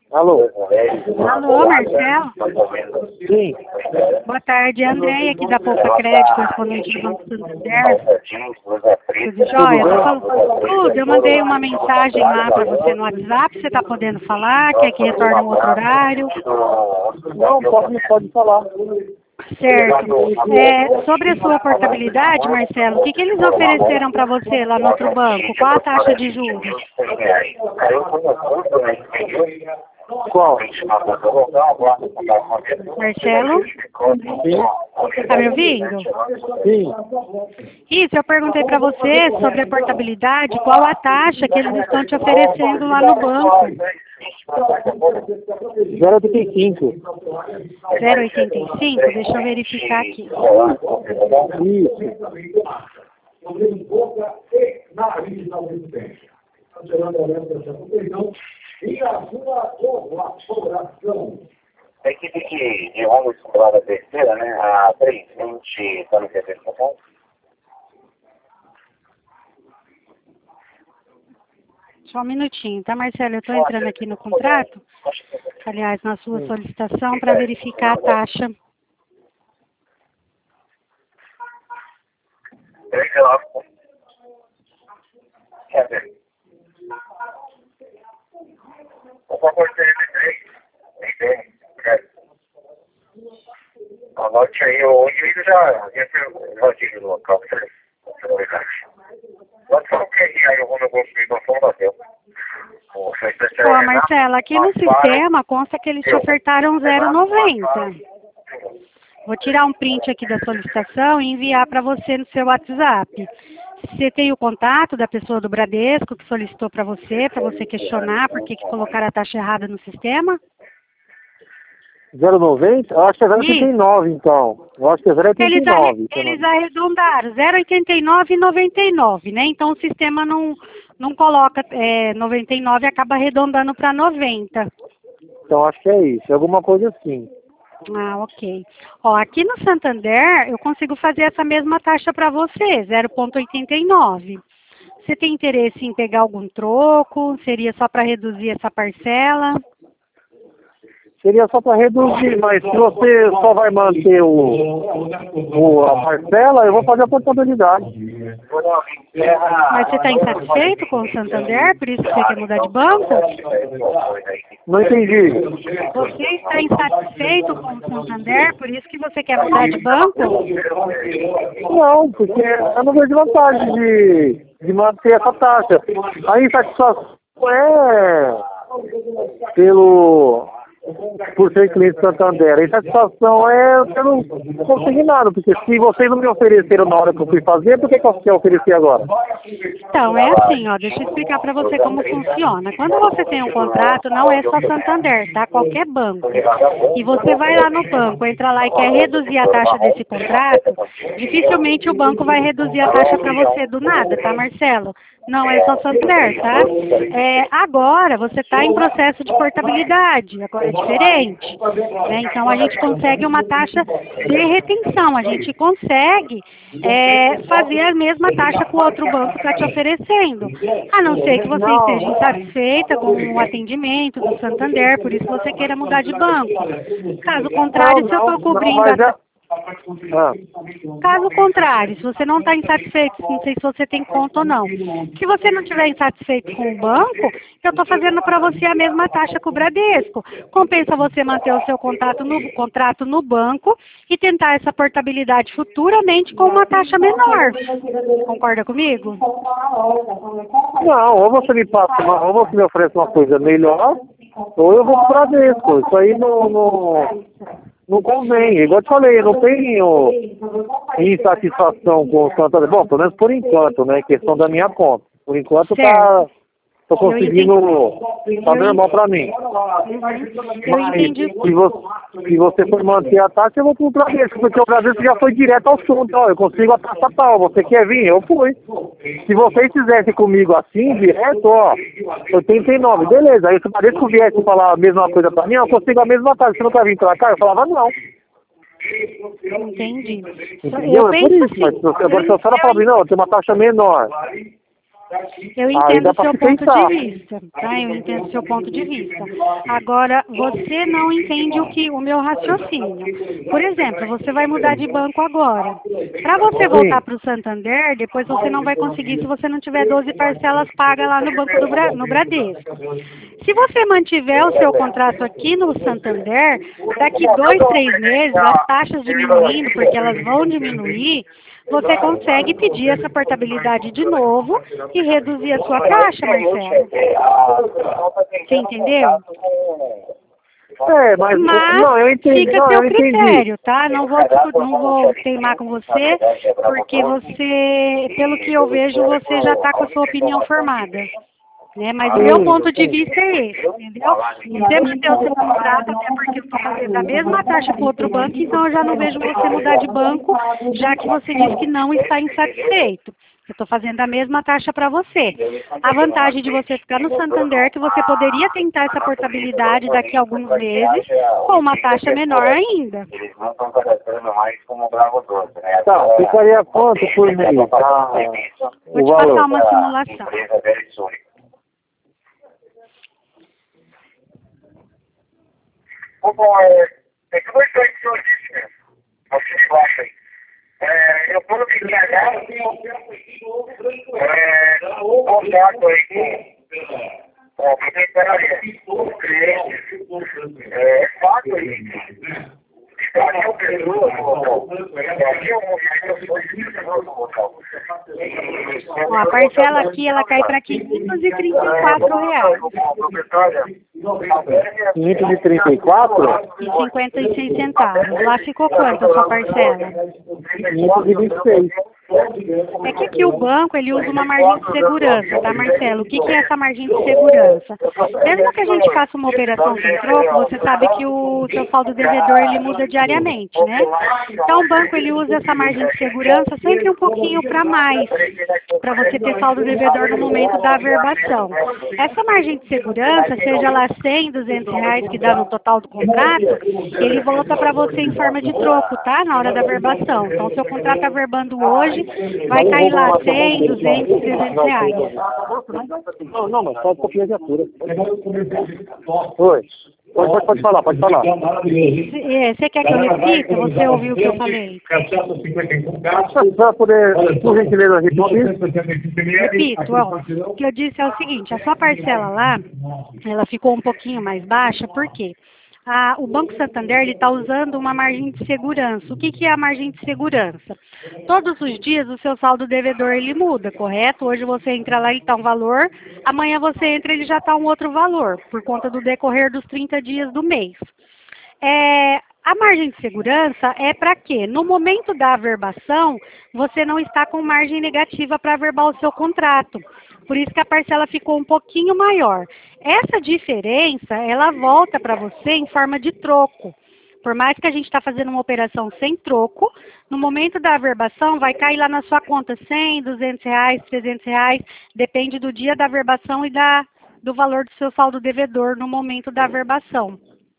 Alô? Alô, Marcelo? Sim. Boa tarde, Andréia, aqui da Poupa Crédito, correspondente do Banco Santander. Tudo jóia? Tudo, eu mandei uma mensagem lá para você no WhatsApp, você está podendo falar, quer que retorne um outro horário? Não, pode falar. Certo. Sobre a sua portabilidade, Marcelo, o que eles ofereceram para você lá no outro banco? Qual a taxa de juros? Qual? Marcelo? Sim. Está me ouvindo? Sim. Isso, eu perguntei para você sobre a portabilidade, qual a taxa que eles estão te oferecendo lá no banco? 0,85. 0,85? Deixa eu verificar aqui. A equipe de Ronald lá da terceira, né? A 320 está no representação? Só um minutinho, tá, Marcelo? Eu estou entrando aqui no contrato, aliás, na sua solicitação, para verificar a taxa. Quer ver? O favor de 3, anote aí, o indivíduo já tive no local, pode falar o que aí eu vou no bolso de informação. Ó, Marcelo, aqui no sistema consta que eles te ofertaram 0,90. Vou tirar um print aqui da solicitação e enviar para você no seu WhatsApp. Você tem o contato da pessoa do Bradesco que solicitou para você questionar por que colocaram a taxa errada no sistema? 0,90? Eu acho que é 0,89, então. Eu acho que é 0,89. Eles arredondaram, 0,89 e 99, né? Então o sistema não coloca 99 e acaba arredondando para 90. Então acho que é isso, é alguma coisa assim. Ah, ok. Ó, aqui no Santander eu consigo fazer essa mesma taxa para você, 0,89. Você tem interesse em pegar algum troco? Seria só para reduzir essa parcela? Seria só para reduzir, mas se você só vai manter a parcela, eu vou fazer a portabilidade. Mas você está insatisfeito com o Santander, por isso que você quer mudar de banco? Não entendi. Você está insatisfeito com o Santander, por isso que você quer mudar de banco? Não, porque eu não vejo vantagem de manter essa taxa. A insatisfação é por ser cliente Santander. A insatisfação é que eu não consegui nada, porque se vocês não me ofereceram na hora que eu fui fazer, por que eu quero oferecer agora? Então, é assim, ó, deixa eu explicar para você como funciona. Quando você tem um contrato, não é só Santander, tá? Qualquer banco. E você vai lá no banco, entra lá e quer reduzir a taxa desse contrato, dificilmente o banco vai reduzir a taxa para você do nada, tá, Marcelo? Não é só Santander, tá? Agora você está em processo de portabilidade, agora é diferente, né? Então a gente consegue uma taxa de retenção, a gente consegue fazer a mesma taxa que o outro banco está te oferecendo, a não ser que você esteja insatisfeita com o atendimento do Santander, por isso você queira mudar de banco. Caso contrário, se eu estou cobrindo Caso contrário, se você não está insatisfeito, não sei se você tem conta ou não. Se você não estiver insatisfeito com o banco, eu estou fazendo para você a mesma taxa que o Bradesco. Compensa você manter o seu contrato no banco e tentar essa portabilidade futuramente com uma taxa menor. Concorda comigo? Não, ou você me passa, ou você me oferece uma coisa melhor, ou eu vou pro Bradesco. Isso aí não convém. Igual eu te falei, eu não tenho insatisfação com o Santander. Bom, pelo menos por enquanto, né? Questão da minha conta. Por enquanto tô conseguindo, tá normal pra mim. Mas se você for manter a taxa, eu vou pro Bradesco, porque o Bradesco já foi direto ao assunto. Ó, eu consigo a taxa tal, você quer vir? Eu fui. Se vocês fizessem comigo assim, direto, ó, 89, beleza. Aí se o Bradesco viesse falar a mesma coisa pra mim, eu consigo a mesma taxa, você não quer vir pra cá? Eu falava não. Entendi. Entendeu? É por isso, mas agora se a senhora fala pra mim, não, tem uma taxa menor. Eu Aí entendo dá o pra seu se ponto pensar. de vista, tá? Eu entendo o seu ponto de vista. Agora, você não entende o meu raciocínio. Por exemplo, você vai mudar de banco agora. Para você voltar Sim. para o Santander, depois você não vai conseguir se você não tiver 12 parcelas pagas lá no banco no Bradesco. Se você mantiver o seu contrato aqui no Santander, daqui 2, 3 meses, as taxas diminuindo, porque elas vão diminuir, você consegue pedir essa portabilidade de novo e reduzir a sua taxa, Marcelo. Você entendeu? É, mas não, eu Mas entendi. fica a Não, seu eu entendi. critério, tá? Não vou teimar com você, porque você, pelo que eu vejo, você já está com a sua opinião formada. Né? Mas o meu ponto de vista é esse, entendeu? Você manter o seu contrato, até porque eu estou fazendo a mesma taxa com outro banco, então eu já não vejo você mudar de banco, já que você diz que não está insatisfeito. Eu estou fazendo a mesma taxa para você. A vantagem de você ficar no Santander é que você poderia tentar essa portabilidade daqui a alguns meses com uma taxa menor ainda. Eles não estão cadastrando mais como Bravo 12, né? Tá, ficaria quanto por mês? Vou te passar uma simulação. Empresa Verisure. Bom, é tudo isso aí que o senhor disse mesmo. Você me baixa aí. Eu estou no BNH, o contato aí com a secretaria, o cliente, é fato aí. Estaria o pessoa no local. Estaria o movimento no local. Ó, a parcela aqui, ela cai para R$ 534. 534? E 56 centavos. Lá ficou quanto a sua parcela? 526. É que aqui o banco, ele usa uma margem de segurança, tá, Marcelo? O que que é essa margem de segurança? Mesmo que a gente faça uma operação sem troco, você sabe que o seu saldo devedor, ele muda diariamente, né? Então, o banco, ele usa essa margem de segurança sempre um pouquinho para mais, para você ter saldo devedor no momento da averbação. Essa margem de segurança, seja lá 100, 200 reais que dá no total do contrato, ele volta para você em forma de troco, tá? Na hora da averbação. Então, se o seu contrato averbando hoje, vai cair lá 100, 200, 300 reais. Não, mas só copia de atura. Oi. Pode falar, pode falar. Você quer que eu repita? Você ouviu o que eu falei? Para poder, por gentileza, repetir. Repito, ó, o que eu disse é o seguinte, a sua parcela lá, ela ficou um pouquinho mais baixa, por quê? O Banco Santander está usando uma margem de segurança. O que que é a margem de segurança? Todos os dias o seu saldo devedor ele muda, correto? Hoje você entra lá e está um valor, amanhã você entra e ele já está um outro valor, por conta do decorrer dos 30 dias do mês. A margem de segurança é para quê? No momento da averbação, você não está com margem negativa para averbar o seu contrato. Por isso que a parcela ficou um pouquinho maior. Essa diferença, ela volta para você em forma de troco. Por mais que a gente está fazendo uma operação sem troco, no momento da averbação vai cair lá na sua conta 100, 200 reais, 300 reais, depende do dia da averbação e do valor do seu saldo devedor no momento da averbação.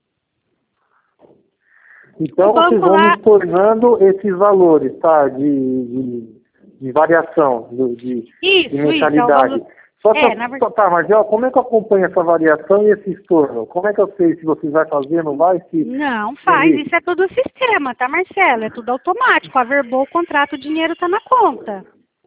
Então vocês vão me tornando esses valores, tá? De variação, de mensalidade. Isso, Só que, tá, mas como é que eu acompanho essa variação e esse estorno? Como é que eu sei se vocês vai fazer, não vai? Não, faz. Isso é tudo sistema, tá, Marcelo? É tudo automático. Averbou o contrato, o dinheiro tá na conta.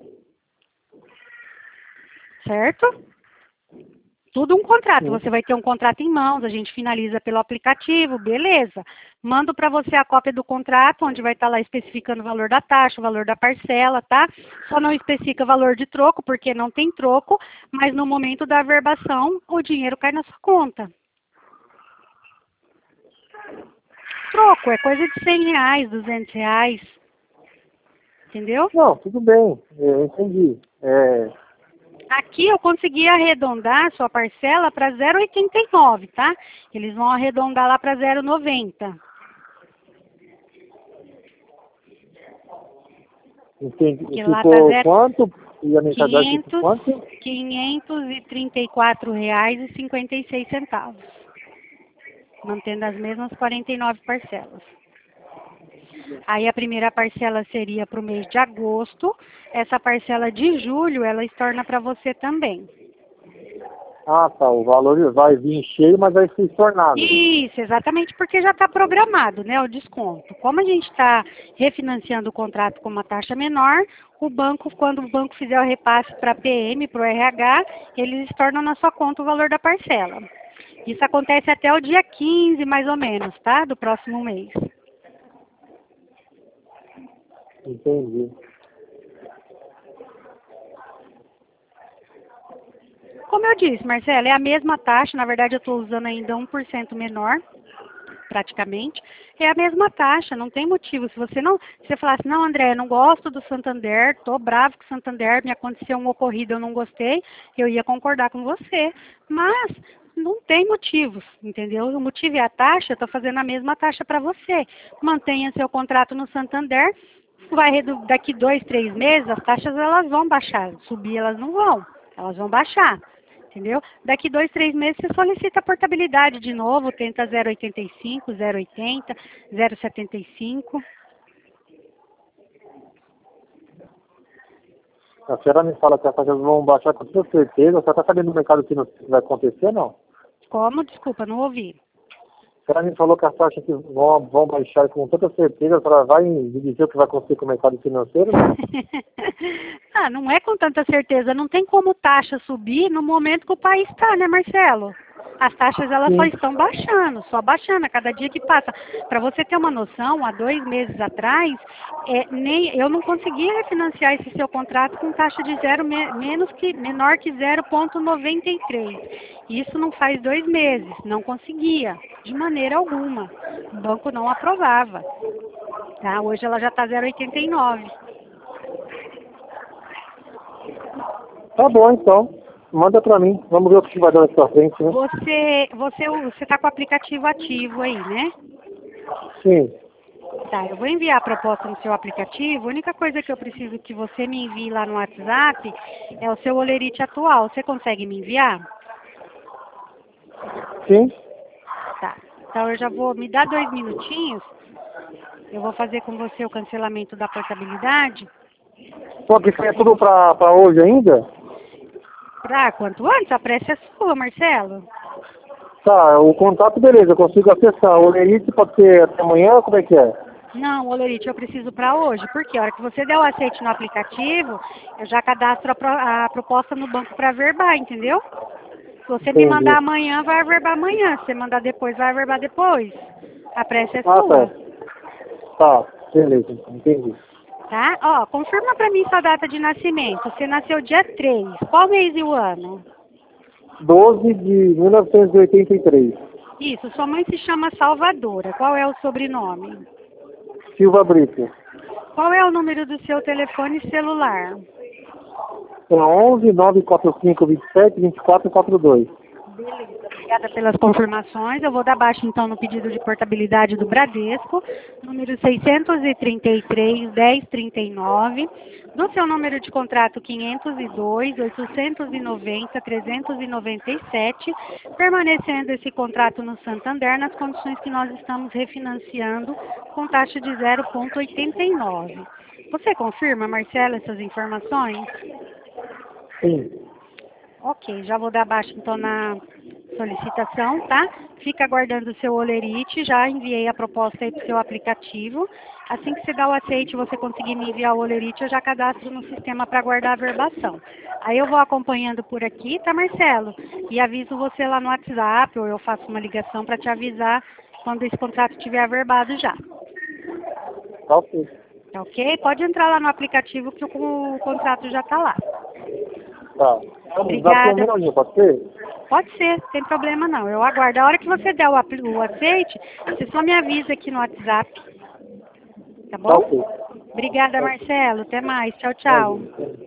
Certo? Tudo um contrato. Você vai ter um contrato em mãos, a gente finaliza pelo aplicativo, beleza. Mando para você a cópia do contrato, onde vai estar lá especificando o valor da taxa, o valor da parcela, tá? Só não especifica valor de troco, porque não tem troco, mas no momento da averbação, o dinheiro cai na sua conta. Troco é coisa de 100 reais, 200 reais. Entendeu? Não, tudo bem, eu entendi. Aqui eu consegui arredondar a sua parcela para 0,89, tá? Eles vão arredondar lá para 0,90. Entendi. Porque Ficou lá tá quanto? E a mensalidade ficou quanto? R$ 534,56. Mantendo as mesmas 49 parcelas. Aí a primeira parcela seria para o mês de agosto. Essa parcela de julho, ela estorna para você também. Ah, tá. O valor vai vir cheio, mas vai ser estornado. Isso, exatamente, porque já está programado, né, o desconto. Como a gente está refinanciando o contrato com uma taxa menor, o banco, quando o banco fizer o repasse para a PM, para o RH, eles estornam na sua conta o valor da parcela. Isso acontece até o dia 15, mais ou menos, tá? Do próximo mês. Entendi. Como eu disse, Marcela, é a mesma taxa, na verdade eu estou usando ainda 1% menor, praticamente. É a mesma taxa, não tem motivo. Se você falar assim, não, André, eu não gosto do Santander, estou bravo com o Santander, me aconteceu um ocorrido, eu não gostei, eu ia concordar com você. Mas não tem motivos, entendeu? O motivo é a taxa, eu estou fazendo a mesma taxa para você. Mantenha seu contrato no Santander, daqui 2, 3 meses, as taxas elas vão baixar, subir elas não vão, elas vão baixar. Entendeu? Daqui 2, 3 meses você solicita a portabilidade de novo, tenta 0,85, 0,80, 0,75. A senhora me fala que as taxas vão baixar com toda certeza. Você está sabendo no mercado que não vai acontecer, não? Como? Desculpa, não ouvi. A senhora me falou que as taxas que vão baixar com toda certeza. A senhora vai me dizer o que vai acontecer com o mercado financeiro, não? Ah, não é com tanta certeza. Não tem como taxa subir no momento que o país está, né, Marcelo? As taxas elas Sim. só estão baixando, só baixando a cada dia que passa. Para você ter uma noção, há 2 meses atrás, eu não conseguia refinanciar esse seu contrato com taxa de menor que 0,93. Isso não faz 2 meses, não conseguia, de maneira alguma. O banco não aprovava. Tá? Hoje ela já está 0,89. Tá bom, então. Manda pra mim. Vamos ver o que vai dar aqui pra frente, né? Você está com o aplicativo ativo aí, né? Sim. Tá, eu vou enviar a proposta no seu aplicativo. A única coisa que eu preciso que você me envie lá no WhatsApp é o seu olerite atual. Você consegue me enviar? Sim. Tá. Então eu já vou, me dá 2 minutinhos. Eu vou fazer com você o cancelamento da portabilidade. Só que isso é tudo pra hoje ainda? Pra quanto antes? A pressa é sua, Marcelo. Tá, o contato, beleza, eu consigo acessar. O Lerite pode ser até amanhã, como é que é? Não, olerite, eu preciso para hoje. Porque a hora que você der o aceite no aplicativo, eu já cadastro a proposta no banco para averbar, entendeu? Se você me Entendi. mandar amanhã, vai averbar amanhã. Se você mandar depois, vai averbar depois. A pressa é Ah, sua. tá, beleza, entendi. Tá? Ó, confirma para mim sua data de nascimento. Você nasceu dia 3. Qual mês e o ano? 12 de 1983. Isso, sua mãe se chama Salvadora. Qual é o sobrenome? Silva Brito. Qual é o número do seu telefone celular? É 11 945 27 24 42. Beleza, obrigada pelas confirmações. Eu vou dar baixa então no pedido de portabilidade do Bradesco, número 633 1039, do seu número de contrato 502 890 397, permanecendo esse contrato no Santander nas condições que nós estamos refinanciando com taxa de 0,89. Você confirma, Marcela, essas informações? Sim. Ok, já vou dar baixa então na solicitação, tá? Fica aguardando o seu olerite, já enviei a proposta aí pro seu aplicativo. Assim que você dá o aceite, você conseguir me enviar o olerite, eu já cadastro no sistema para guardar a verbação. Aí eu vou acompanhando por aqui, tá, Marcelo? E aviso você lá no WhatsApp, ou eu faço uma ligação para te avisar quando esse contrato estiver averbado já. Tá ok. Tá ok? Pode entrar lá no aplicativo que o contrato já está lá. Tá. Obrigada. Pode ser? Pode ser, sem problema não. Eu aguardo. A hora que você der o aceite, você só me avisa aqui no WhatsApp. Tá Tá bom? ok. Obrigada, Marcelo. Até mais. Tchau, tchau.